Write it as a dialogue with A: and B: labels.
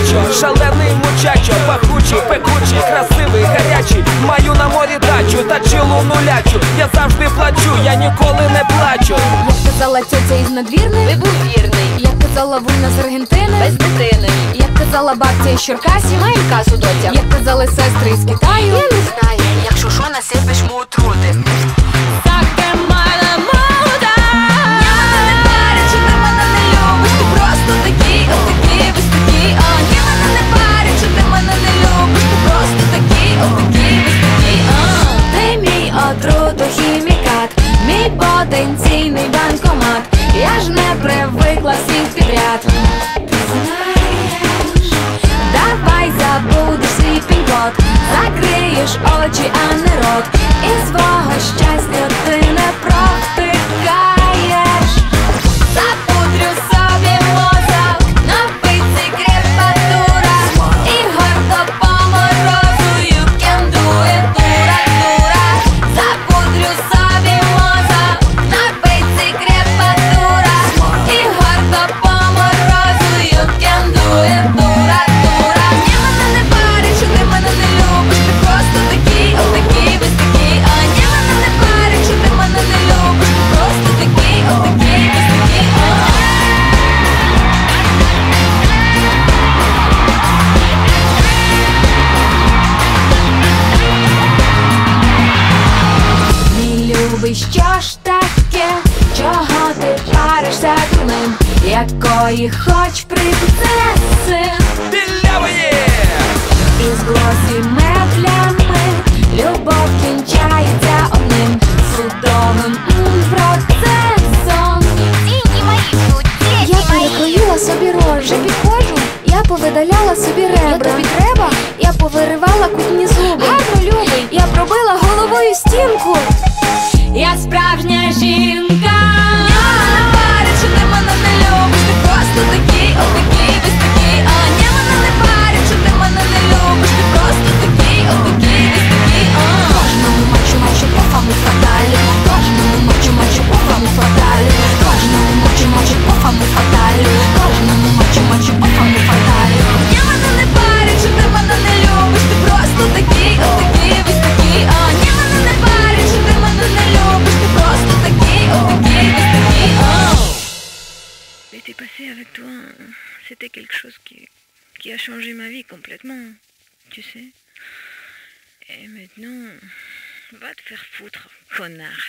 A: мачо, шалений мучачо, пахучий, пекучий, красивий, гарячий. Маю на морі дачу та чилу нулячу. Я завжди плачу, я ніколи не плачу.
B: Як казала тьотя із надвірної,
C: ти був вірний.
B: як казала вульна з Аргентини,
C: Без дитини.
B: як казала бабця із Черкасів,
C: Маєм касу, дотя.
B: як казали сестри із Китаю.
C: Я не знаю, якщо що, насипеш му отрути.
B: Отрутохімікат, мій потенційний банкомат. Я ж не привикла всіх підряд. Знаєш, давай забудеш свій пін-код, закриєш очі, а не рот, і свого щастя ти не провтикаєш. Запудрю собі мозок, напиться крепатура, і гордо по морозу you can do it, дура. Запудрю собі мозок, напиться крепатура, і гордо по морозу you can do it, дура. Ні, мене не парить, що ти мене не любиш, ти просто такий, отакий, без такий. Ні, мене не парить, що ти мене не любиш, ти просто такий, отакий, без такий. Мій любий, що ж таке? Чого ти паришся дурним? Якої хоч принцеси?
A: Білявої!
B: Із глосі метлями любов кінчається одним судовим процесом. Я перекроїла собі рожу, вже підходжу. Я повидаляла собі ребра. Тобі треба? Я повиривала кутні зуби. Гарно, любий. Я пробила головою стінку. Я справжня жінка. Ні, мене не парить, що ти мене не любиш, ти просто такий, отакий, без такий. Ні, мене не парить, що ти мене не любиш, ти просто такий, отакий, без такий. Кожному мачу по фаму фаталі, кожному мачу по фаму фаталі, кожному мачу по фаму фаталі, кожному мачу по фаму фаталі. Ні, мене не парить, що ти мене не любиш, ти просто такий, отакий, без такий. Ні, мене не парить, що ти мене не любиш, ти просто такий, отакий, без такий.
D: L'été passé avec toi, c'était quelque chose qui a changé ma vie complètement, tu sais. Et maintenant, va te faire foutre, connard.